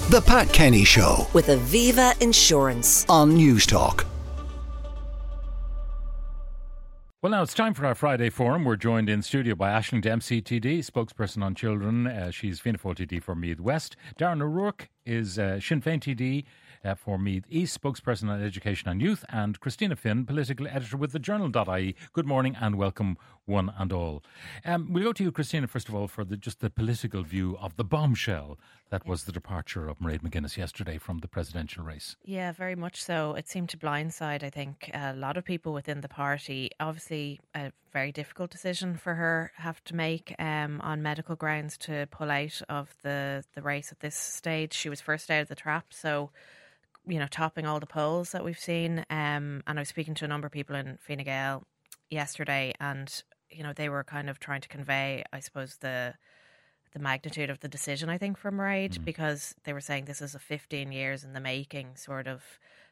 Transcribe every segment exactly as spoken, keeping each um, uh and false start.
The Pat Kenny Show with Aviva Insurance on Newstalk. Well, now it's time for our Friday Forum. We're joined in studio by Aisling Dempsey, T D, spokesperson on children. Uh, she's Fianna Fáil T D for Meath West. Darren O'Rourke is uh, Sinn Féin T D uh, for Meath East, spokesperson on education and youth. And Christina Finn, political editor with the journal dot I E. Good morning and welcome one and all. Um, we'll go to you, Christina, first of all, for the, just the political view of the bombshell that was the departure of Mairead McGuinness yesterday from the presidential race. Yeah, very much so. It seemed to blindside, I think, a lot of people within the party. Obviously, a very difficult decision for her have to make um, on medical grounds to pull out of the, the race at this stage. She was first out of the trap, so, you know, topping all the polls that we've seen. Um, and I was speaking to a number of people in Fine Gael yesterday, and, you know, they were kind of trying to convey, I suppose, the... the magnitude of the decision, I think, for Mairead, mm. because they were saying this is a fifteen years in the making sort of,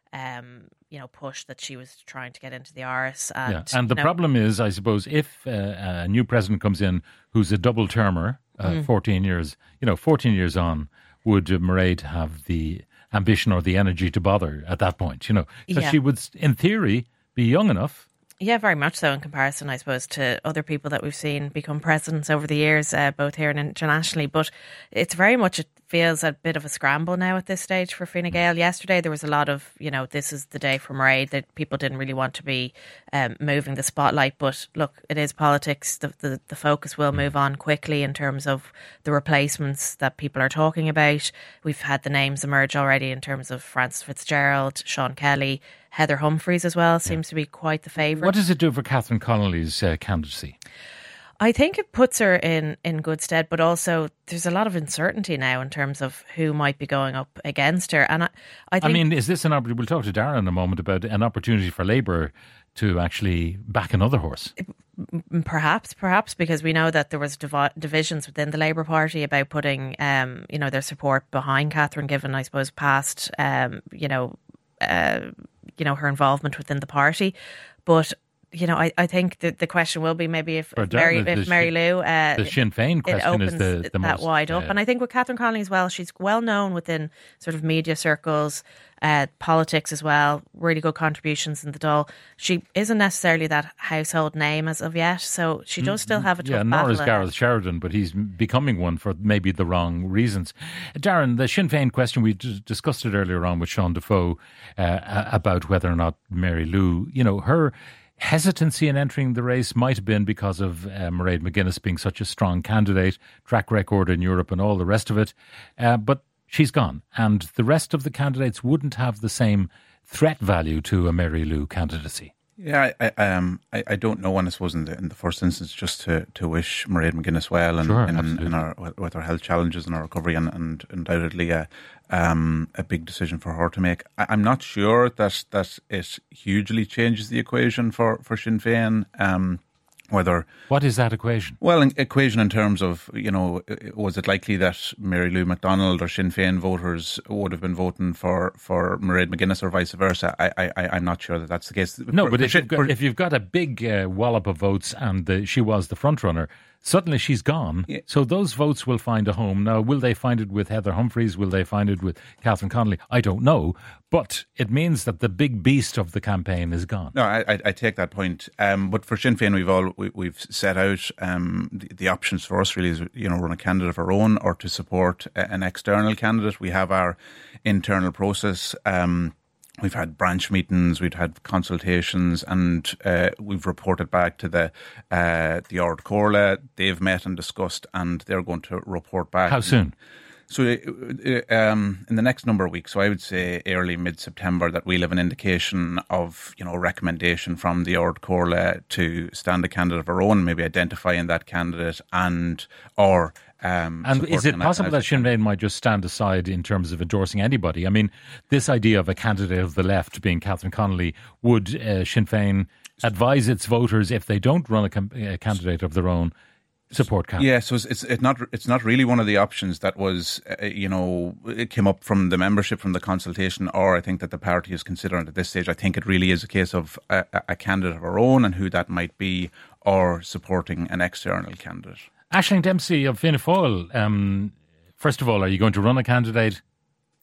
um, you know, push that she was trying to get into the Áras. And, yeah. and the know, problem is, I suppose, if uh, a new president comes in who's a double termer, uh, mm. fourteen years, you know, fourteen years on, would uh, Mairead have the ambition or the energy to bother at that point? You know, because yeah. she would, in theory, be young enough. Yeah, very much so in comparison, I suppose, to other people that we've seen become presidents over the years, uh, both here and internationally. But it's very much, it feels a bit of a scramble now at this stage for Fine Gael. Yesterday there was a lot of, you know, this is the day for Mairead, that people didn't really want to be um, moving the spotlight. But look, it is politics. The, the, the focus will move on quickly in terms of the replacements that people are talking about. We've had the names emerge already in terms of Frances Fitzgerald, Sean Kelly, Heather Humphreys as well seems yeah. to be quite the favourite. What does it do for Catherine Connolly's uh, candidacy? I think it puts her in, in good stead, but also there's a lot of uncertainty now in terms of who might be going up against her. And I, I think... I mean, is this an opportunity? We'll talk to Darren in a moment about an opportunity for Labour to actually back another horse. Perhaps, perhaps, because we know that there was divi- divisions within the Labour Party about putting, um, you know, their support behind Catherine, given, I suppose, past, um, you know, uh, you know, her involvement within the party. But, you know, I, I think the, the question will be maybe if, if Mary, if Mary Lou... Uh, the Sinn Féin question is the, the that most... wide up. Uh, and I think with Catherine Connolly as well, she's well known within sort of media circles, uh, politics as well, really good contributions in the Dáil. She isn't necessarily that household name as of yet, so she does still have a tough yeah, battle. nor is Gareth Sheridan, but he's becoming one for maybe the wrong reasons. Darren, the Sinn Féin question, we d- discussed it earlier on with Sean Defoe uh, about whether or not Mary Lou, you know, her hesitancy in entering the race might have been because of uh, Mairead McGuinness being such a strong candidate, track record in Europe and all the rest of it. Uh, but she's gone, and the rest of the candidates wouldn't have the same threat value to a Mary Lou candidacy. Yeah, I, I, um, I, I don't know, and I suppose in the, in the first instance, just to, to wish Mairead McGuinness well and sure, in, in our, with her health challenges and her recovery, and, and undoubtedly a, um, a big decision for her to make. I, I'm not sure that that it hugely changes the equation for, for Sinn Féin. Um, Whether what is that equation? Well, an equation in terms of, you know, was it likely that Mary Lou McDonald or Sinn Féin voters would have been voting for, for Mairead McGuinness or vice versa? I, I, I'm not sure that that's the case. No, for, but for if, you've got, if you've got a big uh, wallop of votes and the, she was the front runner, suddenly she's gone. Yeah. So those votes will find a home. Now, will they find it with Heather Humphreys? Will they find it with Catherine Connolly? I don't know. But it means that the big beast of the campaign is gone. No, I, I, I take that point. Um, but for Sinn Féin, we've all we, we've set out um, the, the options for us really is, you know, run a candidate of our own or to support a, an external candidate. We have our internal process. Um, We've had branch meetings, we've had consultations, and uh, we've reported back to the uh, the Ard Comhairle. They've met and discussed, and they're going to report back. How soon? So uh, um, in the next number of weeks, so I would say early mid-September, that we'll have an indication of, you know, a recommendation from the Ard Comhairle to stand a candidate of our own, maybe identifying that candidate and or Um, and is it possible that Sinn Féin might just stand aside in terms of endorsing anybody? I mean, this idea of a candidate of the left being Catherine Connolly, would uh, Sinn Féin advise its voters, if they don't run a, com- a candidate of their own, support Catherine? Yeah, so it's, it's it not it's not really one of the options that was, uh, you know, it came up from the membership, from the consultation, or I think that the party is considering at this stage. I think it really is a case of a, a candidate of our own and who that might be, or supporting an external candidate. Aisling Dempsey of Fianna Fáil, um, first of all, are you going to run a candidate?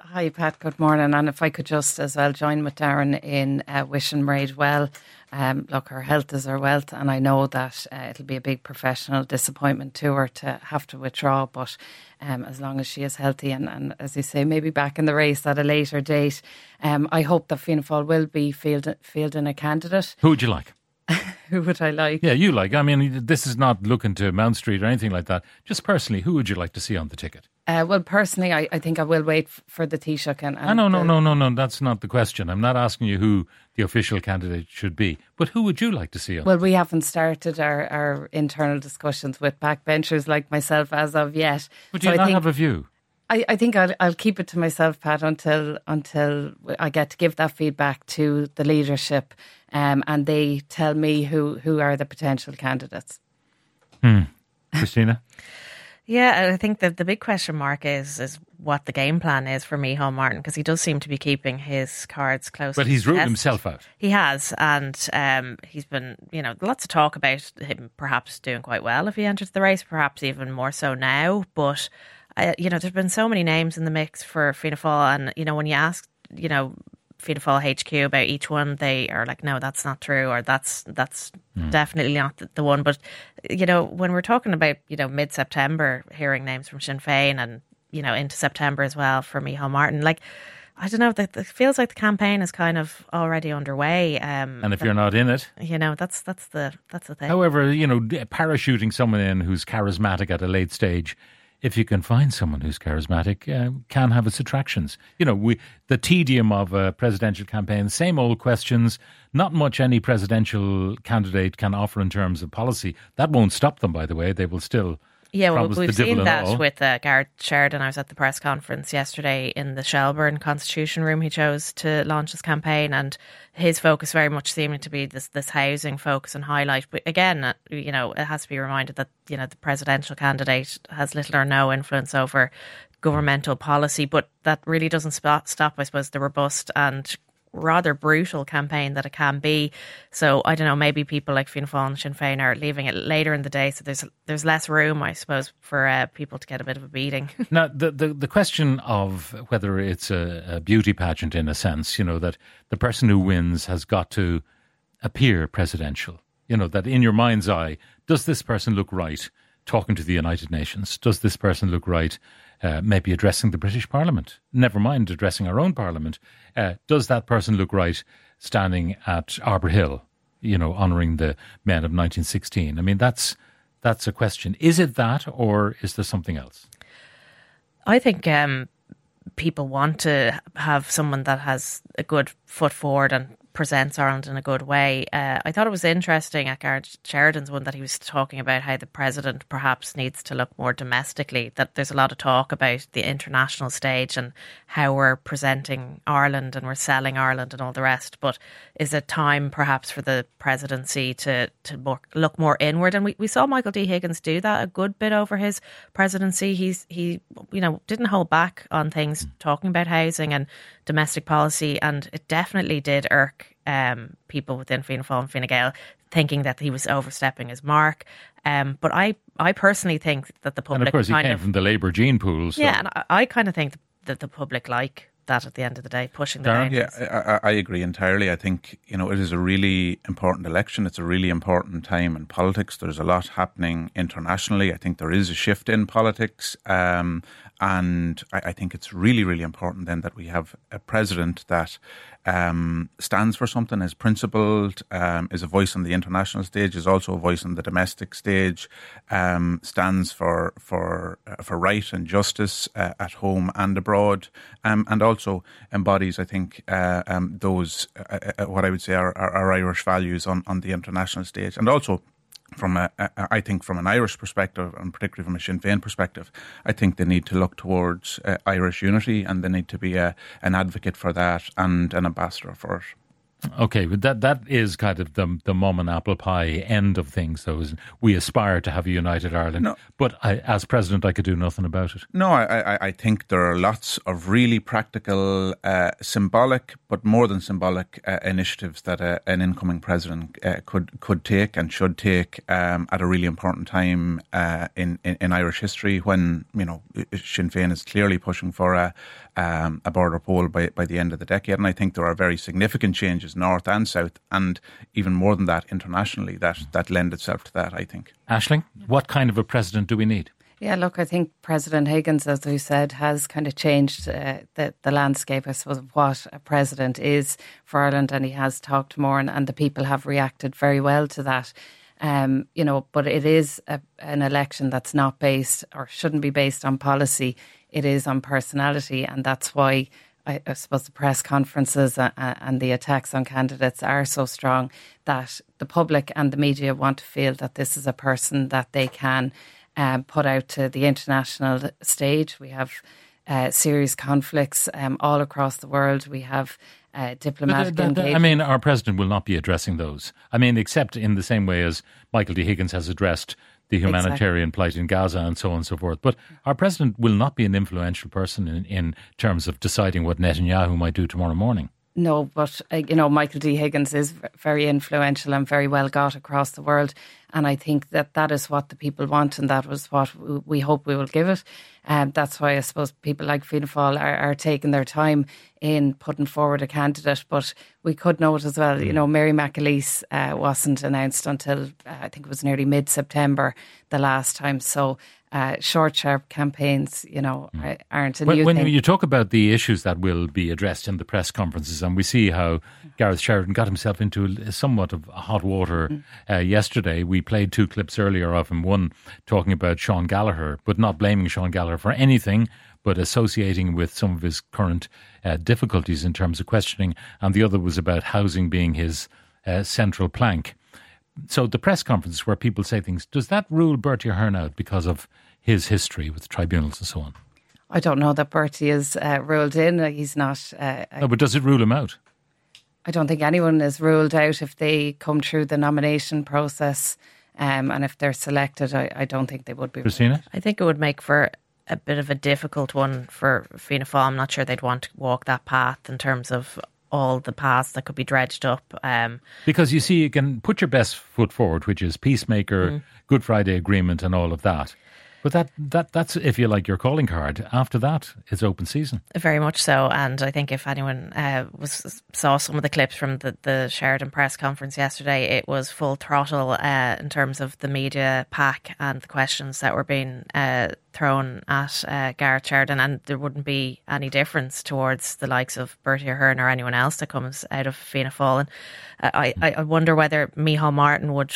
Hi, Pat. Good morning. And if I could just as well join with Darren in uh, wishing Mairead well. Um, look, her health is her wealth, and I know that uh, it'll be a big professional disappointment to her to have to withdraw. But um, as long as she is healthy and, and, as you say, maybe back in the race at a later date, um, I hope that Fianna Fáil will be field, fielding a candidate. Who would you like? Who would I like? Yeah, you like. I mean, this is not looking to Mount Street or anything like that. Just personally, who would you like to see on the ticket? Uh, well, personally, I, I think I will wait f- for the Taoiseach. And, and ah, no, no, the, no, no, no. That's not the question. I'm not asking you who the official candidate should be. But who would you like to see on? Well, we haven't started our, our internal discussions with backbenchers like myself as of yet. But do so you I not think, have a view? I, I think I'll, I'll keep it to myself, Pat, until until I get to give that feedback to the leadership um, and they tell me who, who are the potential candidates. Hmm. Christina? Yeah, I think that the big question mark is is what the game plan is for Micheál Martin, because he does seem to be keeping his cards close. But to he's his ruled chest. himself out. He has, and um, he's been, you know, lots of talk about him perhaps doing quite well if he enters the race, perhaps even more so now. But, uh, you know, there's been so many names in the mix for Fianna Fáil, and, you know, when you ask, you know, Fianna Fáil H Q about each one, they are like, no, that's not true, or that's that's mm. definitely not the, the one. But, you know, when we're talking about, you know, mid-September, hearing names from Sinn Féin and, you know, into September as well for Micheál Martin, like, I don't know, it feels like the campaign is kind of already underway. Um, and if but, you're not in it, you know, that's that's the that's the thing. However, you know, parachuting someone in who's charismatic at a late stage, if you can find someone who's charismatic, uh, can have its attractions. You know, we the tedium of a presidential campaign, same old questions, not much any presidential candidate can offer in terms of policy. That won't stop them, by the way. They will still Yeah, well, promise we've the devil seen and all. that with uh, Gareth Sheridan. I was at the press conference yesterday in the Shelburne Constitution Room. He chose to launch his campaign, and his focus very much seeming to be this this housing focus and highlight. But again, uh, you know, it has to be reminded that, you know, the presidential candidate has little or no influence over governmental policy, but that really doesn't stop, stop I suppose, the robust and rather brutal campaign that it can be. So I don't know, maybe people like Fianna Fáil and Sinn Féin are leaving it later in the day, so there's there's less room, I suppose, for uh, people to get a bit of a beating. Now, the, the the question of whether it's a, a beauty pageant, in a sense, you know, that the person who wins has got to appear presidential. You know, that in your mind's eye, does this person look right talking to the United Nations? Does this person look right Uh, maybe addressing the British Parliament, never mind addressing our own Parliament? Uh, does that person look right standing at Arbour Hill, you know, honouring the men of nineteen sixteen? I mean, that's that's a question. Is it that, or is there something else? I think um, people want to have someone that has a good foot forward and presents Ireland in a good way. Uh, I thought it was interesting at Gareth Sheridan's one that he was talking about how the president perhaps needs to look more domestically, that there's a lot of talk about the international stage and how we're presenting Ireland and we're selling Ireland and all the rest. But is it time perhaps for the presidency to, to more, look more inward? And we, we saw Michael D. Higgins do that a good bit over his presidency. He's he you know didn't hold back on things, talking about housing and domestic policy, and it definitely did irk um, people within Fianna Fáil and Fine Gael, thinking that he was overstepping his mark. Um, but I, I personally think that the public and of course he kind came of, from the Labour gene pool. So. Yeah, and I, I kind of think that the public like that at the end of the day, pushing the Darren? boundaries. Yeah, I, I agree entirely. I think, you know, it is a really important election. It's a really important time in politics. There's a lot happening internationally. I think there is a shift in politics. Um, and I, I think it's really, really important then that we have a president that um, stands for something, is principled, um, is a voice on the international stage, is also a voice on the domestic stage, um, stands for for uh, for right and justice uh, at home and abroad, um, and also embodies, I think, uh, um, those uh, uh, what I would say are, are, are Irish values on, on the international stage, and also. From a, a, I think from an Irish perspective, and particularly from a Sinn Féin perspective, I think they need to look towards uh, Irish unity, and they need to be a, an advocate for that and an ambassador for it. Okay, but that that is kind of the the mum and apple pie end of things. Though, is we aspire to have a united Ireland, No. but I, as president, I could do nothing about it. No, I, I, I think there are lots of really practical, uh, symbolic, but more than symbolic uh, initiatives that uh, an incoming president uh, could could take and should take um, at a really important time uh, in, in in Irish history, when you know Sinn Féin is clearly pushing for a um, a border poll by by the end of the decade, and I think there are very significant changes north and south, and even more than that internationally, that that lend itself to that, I think. Aisling, what kind of a president do we need? Yeah, look, I think President Higgins, as we said, has kind of changed uh, the, the landscape, I suppose, of what a president is for Ireland, and he has talked more, and, and the people have reacted very well to that. Um, you know, but it is a, an election that's not based, or shouldn't be based on policy. It is on personality, and that's why I, I suppose the press conferences uh, and the attacks on candidates are so strong, that the public and the media want to feel that this is a person that they can um, put out to the international stage. We have uh, serious conflicts um, all across the world. We have uh, diplomatic But, uh, engagement. I mean, our president will not be addressing those. I mean, except in the same way as Michael D. Higgins has addressed the humanitarian exactly. plight in Gaza and so on and so forth. But our president will not be an influential person in, in terms of deciding what Netanyahu might do tomorrow morning. No, but, uh, you know, Michael D. Higgins is very influential and very well got across the world. And I think that that is what the people want, and that was what we hope we will give it. Um, that's why I suppose people like Fianna Fáil are, are taking their time in putting forward a candidate. But we could note as well, you know, Mary McAleese uh, wasn't announced until uh, I think it was nearly mid-September the last time. So uh, short, sharp campaigns, you know, mm. aren't a when, new when thing. When you talk about the issues that will be addressed in the press conferences, and we see how Gareth Sheridan got himself into somewhat of hot water mm. uh, yesterday. We played two clips earlier of him, one talking about Sean Gallagher, but not blaming Sean Gallagher for anything, but associating with some of his current uh, difficulties in terms of questioning, and the other was about housing being his uh, central plank. So the press conferences where people say things, does that rule Bertie Ahern out because of his history with tribunals and so on? I don't know that Bertie is uh, ruled in. He's not... Uh, no, but does it rule him out? I don't think anyone is ruled out if they come through the nomination process, um, and if they're selected, I, I don't think they would be. Christina? I think it would make for a bit of a difficult one for Fianna Fáil. I'm not sure they'd want to walk that path in terms of all the paths that could be dredged up. Um, because you see, you can put your best foot forward, which is peacemaker, mm. Good Friday Agreement and all of that. But that, that that's, if you like, your calling card. After that, it's open season. Very much so. And I think if anyone uh, was saw some of the clips from the, the Sheridan press conference yesterday, it was full throttle uh, in terms of the media pack and the questions that were being uh, thrown at uh, Gareth Sheridan. And there wouldn't be any difference towards the likes of Bertie Ahern or anyone else that comes out of Fianna Fáil. And uh, I, I wonder whether Micheál Martin would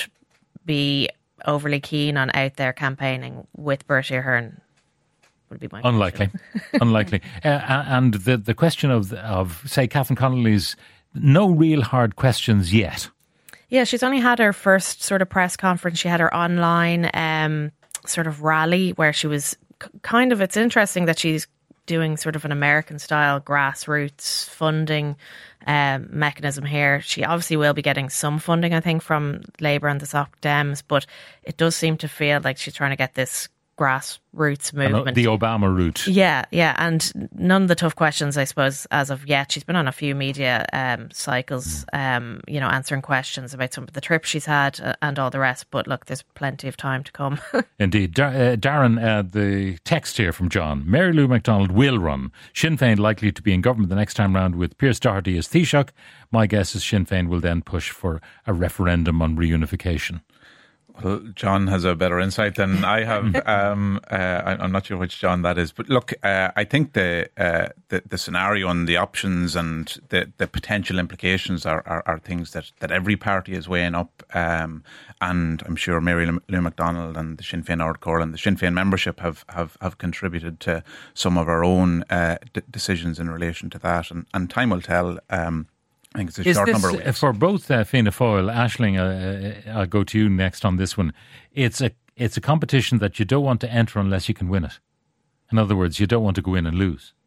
be overly keen on out there campaigning with Bertie Ahern. Would be my unlikely, unlikely. Uh, and the the question of of say Catherine Connolly's no real hard questions yet. Yeah, she's only had her first sort of press conference. She had her online um, sort of rally where she was c- kind of. It's interesting that she's doing sort of an American style grassroots funding um, mechanism here. She obviously will be getting some funding, I think, from Labour and the Soc Dems, but it does seem to feel like she's trying to get this grassroots movement. The Obama route. Yeah, yeah. And none of the tough questions, I suppose, as of yet. She's been on a few media um, cycles, um, you know, answering questions about some of the trips she's had uh, and all the rest. But look, there's plenty of time to come. Indeed. Dar- uh, Darren, uh, the text here from John. Mary Lou MacDonald will run. Sinn Féin likely to be in government the next time round with Pierce Doherty as Taoiseach. My guess is Sinn Féin will then push for a referendum on reunification. Well, John has a better insight than I have. um, uh, I'm not sure which John that is, but look, uh, I think the, uh, the the scenario and the options and the, the potential implications are, are, are things that, that every party is weighing up. Um, and I'm sure Mary Lou MacDonald and the Sinn Féin Ard Chorla and the Sinn Féin membership have, have, have contributed to some of our own uh, d- decisions in relation to that, and, and time will tell. Um, I think it's a Is short this, number of weeks. For both uh, Fianna Fáil, Aisling, uh, I'll go to you next on this one. It's a it's a competition that you don't want to enter unless you can win it. In other words, you don't want to go in and lose.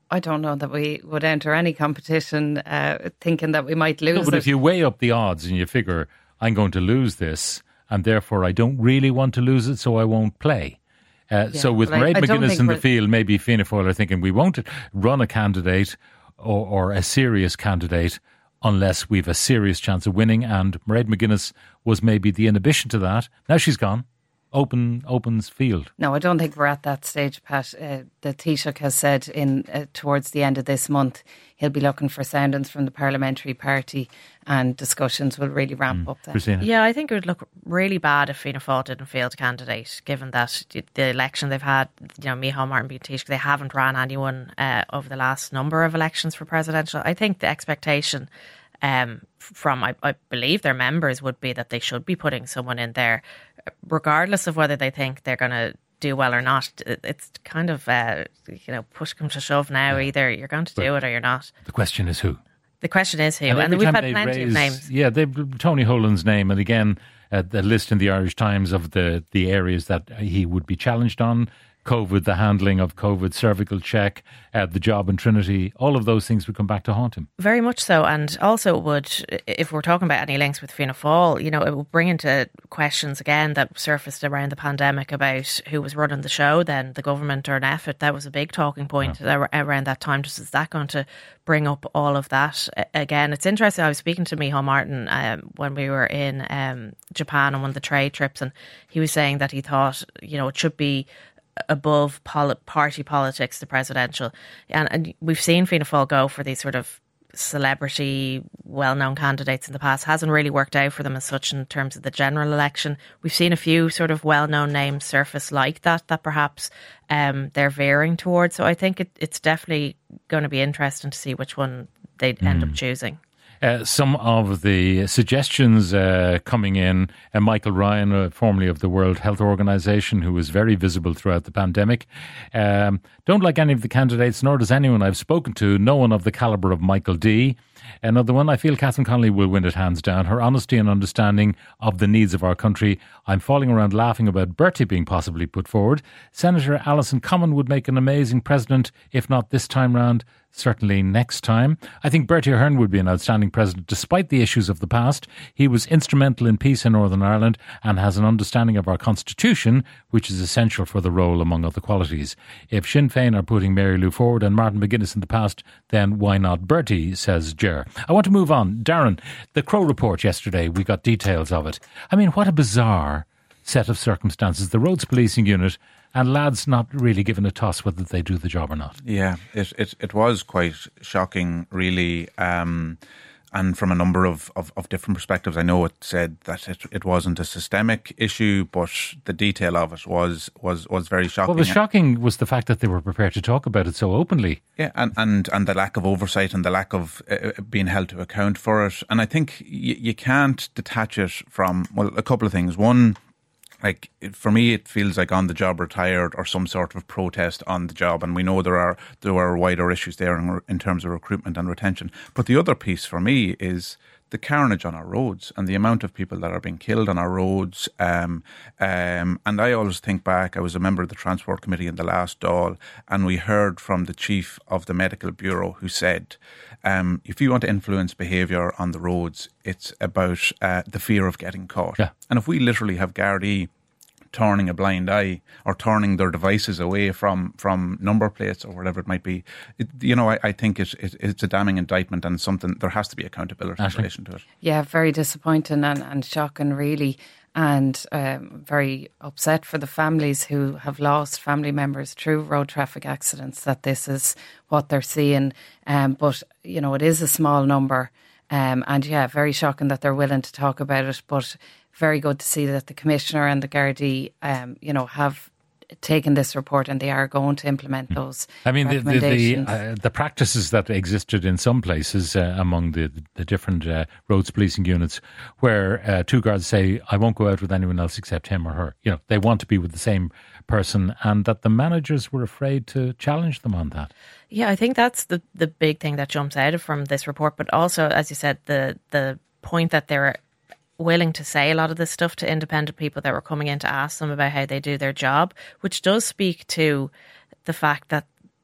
I don't know that we would enter any competition uh, thinking that we might lose No, but it. if you weigh up the odds and you figure, I'm going to lose this, and therefore I don't really want to lose it, so I won't play. Uh, Yeah, so with but I- Mairead I don't McGuinness think in the we're- field, maybe Fianna Fáil are thinking we won't run a candidate or, or a serious candidate unless we've a serious chance of winning. And Mairead McGuinness was maybe the inhibition to that. Now she's gone. Open opens field. No, I don't think we're at that stage, Pat. Uh, the Taoiseach has said in uh, towards the end of this month he'll be looking for soundings from the parliamentary party, and discussions will really ramp up then. Christina. Yeah, I think it would look really bad if Fianna Fáil didn't field a candidate, given that the election they've had, you know, Micheál Martin being Taoiseach, they haven't ran anyone uh, over the last number of elections for presidential. I think the expectation um, from, I, I believe, their members would be that they should be putting someone in there, regardless of whether they think they're going to do well or not. It's kind of, uh, you know, push come to shove now. Either you're going to do it or you're not. The question is who? The question is who, And and, every we've time had they plenty raise- of names. Yeah, they've Tony Holan's name, and again, uh, the list in the Irish Times of the, the areas that he would be challenged on. COVID, the handling of COVID, cervical check, uh, the job in Trinity, all of those things would come back to haunt him. Very much so, and also it would, if we're talking about any links with Fianna Fáil, you know, it would bring into questions again that surfaced around the pandemic about who was running the show then, the government or an effort. That was a big talking point ar- around that time. Just is that going to bring up all of that A- again? It's interesting. I was speaking to Micheál Martin um, when we were in um, Japan on one of the trade trips, and he was saying that he thought, you know, it should be above poli- party politics, the presidential. And, and we've seen Fianna Fáil go for these sort of celebrity, well-known candidates in the past. Hasn't really worked out for them as such in terms of the general election. We've seen a few sort of well-known names surface like that, that perhaps um, they're veering towards. So I think it, it's definitely going to be interesting to see which one they'd end up choosing. Uh, some of the suggestions uh, coming in, uh, Michael Ryan, uh, formerly of the World Health Organization, who was very visible throughout the pandemic, um, don't like any of the candidates, nor does anyone I've spoken to, no one of the calibre of Michael D. Another one, I feel Catherine Connolly will win it hands down. Her honesty and understanding of the needs of our country. I'm falling around laughing about Bertie being possibly put forward. Senator Alison Common would make an amazing president, if not this time round, certainly next time. I think Bertie Ahern would be an outstanding president despite the issues of the past. He was instrumental in peace in Northern Ireland and has an understanding of our constitution, which is essential for the role, among other qualities. If Sinn Féin are putting Mary Lou forward and Martin McGuinness in the past, then why not Bertie, says Ger. I want to move on. Darren, the Crow report yesterday, we got details of it. I mean, what a bizarre set of circumstances. The roads policing unit and lads not really given a toss whether they do the job or not. Yeah, it it, it was quite shocking, really. Um, and from a number of, of, of different perspectives. I know it said that it, it wasn't a systemic issue, but the detail of it was was, was very shocking. What was shocking was the fact that they were prepared to talk about it so openly. Yeah, and, and, and the lack of oversight and the lack of uh, being held to account for it. And I think y- you can't detach it from, well, a couple of things. One, like, for me, it feels like on the job retired or some sort of protest on the job. And we know there are there are wider issues there in, in terms of recruitment and retention. But the other piece for me is the carnage on our roads and the amount of people that are being killed on our roads. Um, um, and I always think back, I was a member of the Transport Committee in the last Dáil, and we heard from the chief of the Medical Bureau who said, um, if you want to influence behaviour on the roads, it's about uh, the fear of getting caught. Yeah. And if we literally have Gardaí turning a blind eye or turning their devices away from, from number plates or whatever it might be, it, you know, I, I think it, it, it's a damning indictment and something, there has to be accountability Aisling. in relation to it. Yeah, very disappointing and, and shocking, really, and um, very upset for the families who have lost family members through road traffic accidents, that this is what they're seeing. Um, but, you know, it is a small number. Um, and yeah, very shocking that they're willing to talk about it, but very good to see that the Commissioner and the Gardaí, um, you know, have taken this report and they are going to implement those I mean, the the, the, recommendations. uh, the practices that existed in some places uh, among the, the different uh, roads policing units where uh, two guards say, I won't go out with anyone else except him or her. You know, they want to be with the same person, and that the managers were afraid to challenge them on that. Yeah, I think that's the, the big thing that jumps out from this report. But also, as you said, the the point that they're willing to say a lot of this stuff to independent people that were coming in to ask them about how they do their job, which does speak to the fact that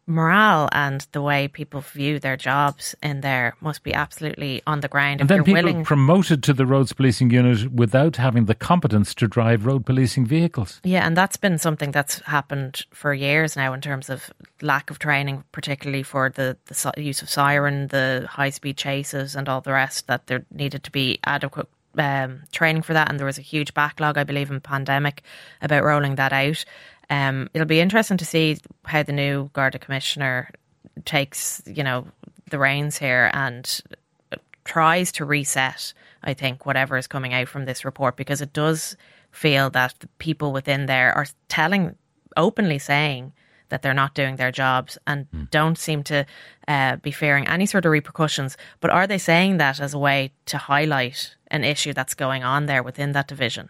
morale and the way people view their jobs in there must be absolutely on the ground. And if then you're people willing, promoted to the roads policing unit without having the competence to drive road policing vehicles. Yeah, and that's been something that's happened for years now in terms of lack of training, particularly for the, the si- use of siren, the high-speed chases and all the rest, that there needed to be adequate um, training for that. And there was a huge backlog, I believe, in pandemic about rolling that out. Um, it'll be interesting to see how the new Garda Commissioner takes, you know, the reins here and tries to reset, I think, whatever is coming out from this report, because it does feel that the people within there are telling, openly saying that they're not doing their jobs and mm. don't seem to uh, be fearing any sort of repercussions. But are they saying that as a way to highlight an issue that's going on there within that division?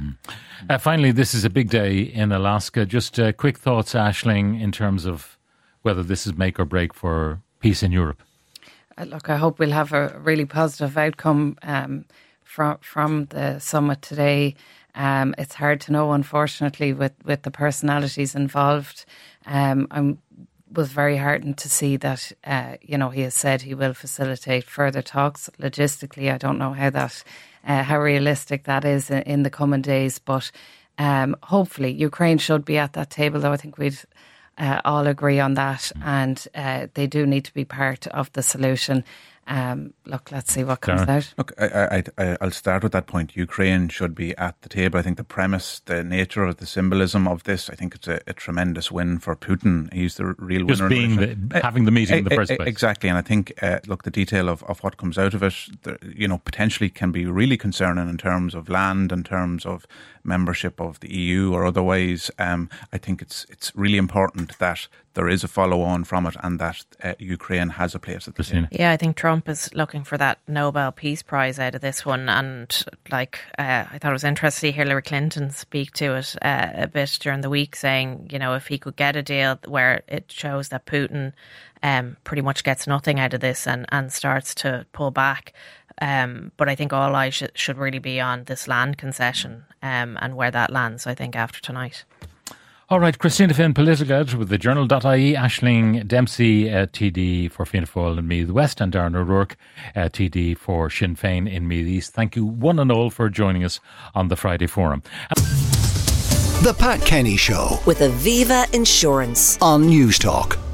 Uh, finally, this is a big day in Alaska. Just uh, quick thoughts, Aisling, in terms of whether this is make or break for peace in Europe. Uh, look, I hope we'll have a really positive outcome um, from from the summit today. Um, it's hard to know, unfortunately, with, with the personalities involved. Um, I was very heartened to see that, uh, you know, he has said he will facilitate further talks. Logistically, I don't know how that Uh, how realistic that is in, in the coming days. But um, hopefully Ukraine should be at that table, though I think we'd uh, all agree on that. And uh, they do need to be part of the solution. Um, look, let's see what comes Darren. out. Look, I, I, I, I'll start with that point. Ukraine should be at the table. I think the premise, the nature of the symbolism of this, I think it's a, a tremendous win for Putin. He's the real Just winner. being the, having the meeting in the first place. Exactly. And I think, uh, look, the detail of, of what comes out of it, the, you know, potentially can be really concerning in terms of land, in terms of membership of the E U or otherwise. Um, I think it's it's really important that there is a follow-on from it and that uh, Ukraine has a place at the table. Yeah, I think Trump is looking for that Nobel Peace Prize out of this one. And like, uh, I thought it was interesting to see Hillary Clinton speak to it uh, a bit during the week, saying, you know, if he could get a deal where it shows that Putin um, pretty much gets nothing out of this and, and starts to pull back. Um, but I think all eyes sh- should really be on this land concession um, and where that lands, I think, after tonight. All right, Christina Finn, Politica with the journal dot I E, Aisling Dempsey, uh, T D for Fianna Fáil in Meath West, and Darren O'Rourke, uh, T D for Sinn Féin in Meath East. Thank you one and all for joining us on the Friday Forum. The Pat Kenny Show with Aviva Insurance on News Talk.